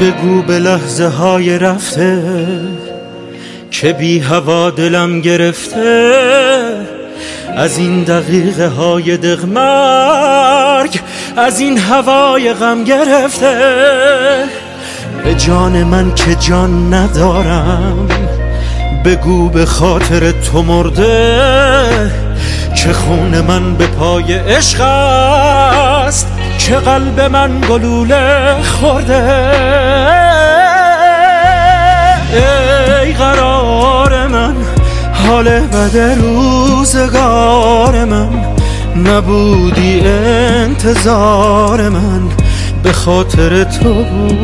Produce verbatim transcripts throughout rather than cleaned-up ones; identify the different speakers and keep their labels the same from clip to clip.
Speaker 1: بگو به لحظه های رفته که بی هوا دلم گرفته، از این دقیقه های دغمرگ، از این هوای غم گرفته. به جان من که جان ندارم، بگو به خاطر تو مرده، که خون من به پای عشق است، که قلب من گلوله خورده. ای قرار من، حال بد روزگار من، نبودی انتظار من به خاطر تو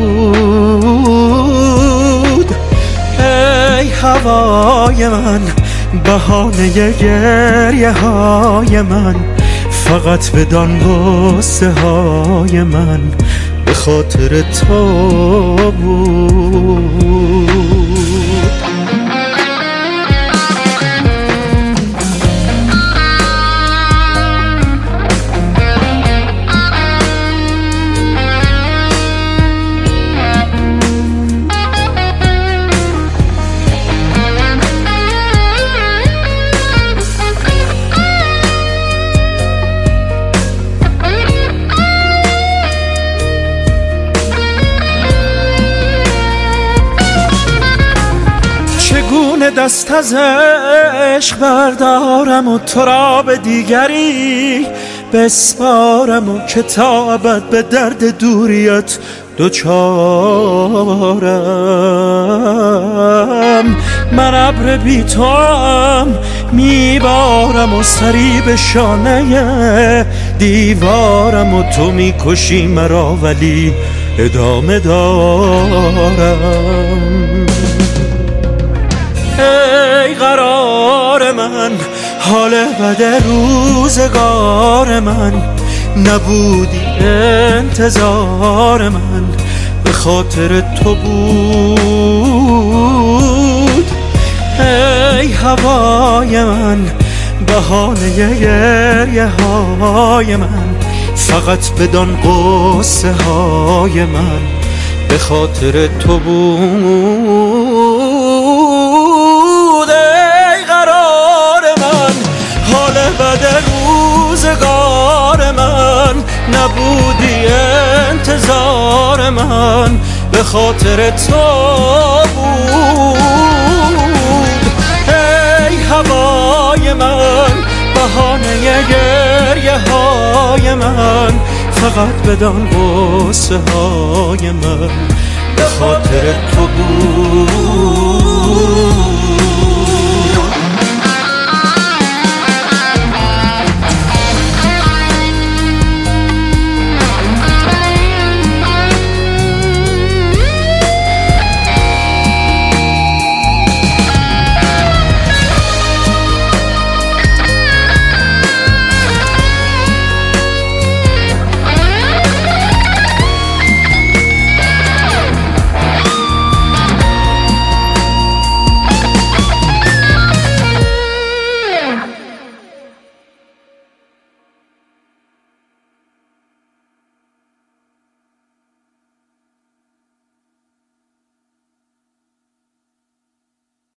Speaker 1: بود. ای هوای من، بهانه گریه های من، فقط بدان غصه های من به خاطر تو بود. چگونه دست از عشق بردارم و تو را به دیگری بسپارم، و که تا ابد به درد دوریت دوچارم. من ابر بی توام میبارم و سری به شانه دیوارم، و تو میکشی مرا ولی ادامه دارم. ای قرار من، حال بد روزگار من، نبودی انتظار من به خاطر تو بود. ای هوای من، بهانه گریه های من، فقط بدان غصه های من به خاطر تو بود. بد روزگار من، نبودی انتظار من به خاطر تو بود. ای هوای من، بهانه گریه های من، فقط بدان غصه های من به خاطر تو بود.